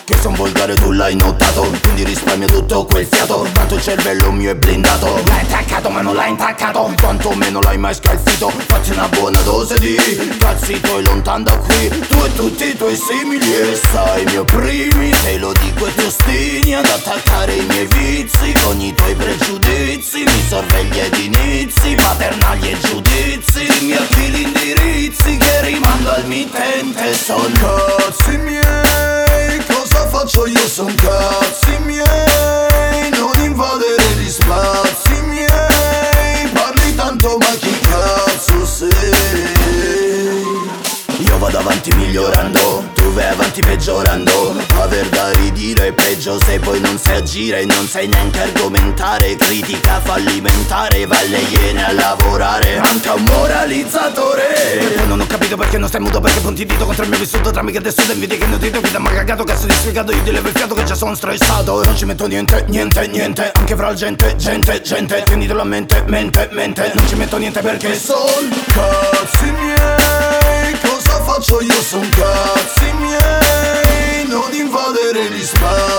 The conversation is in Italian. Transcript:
che son volgare tu l'hai notato, quindi risparmio tutto quel fiato, tanto il cervello mio è blindato. L'hai intaccato ma non l'hai intaccato, quanto meno l'hai mai scalfito. Fatti una buona dose di cazzi tuoi lontan da qui, tu e tutti i tuoi simili. E sai mio primi, te lo dico e ti ostini ad attaccare i miei vizi con i tuoi pregiudizi. Mi sorvegli ed inizi, paternali e giudizi, dimmi a chi gli indirizzi che rimando al mittente. Son cazzi miei, cosa faccio io son cazzi miei, non invadere gli spazi miei, parli tanto ma chi cazzo sei? Io vado avanti migliorando, tu vai avanti peggiorando, aver da ridire è peggio se poi non sai agire, non sai neanche argomentare, critica fallimentare, va alle iene a lavorare, manca un moralizzatore. E poi non ho capito perché non stai muto, perché punti dito contro il mio vissuto, tramite che adesso te invidia che non ti vita ma cagato, cazzo di spiegato, io ti levo il fiato che già sono stressato e non ci metto niente, anche fra la gente, tenitelo a mente, non ci metto niente perché son cazzi miei, cosa faccio io son cazzi miei, non invadere gli spazi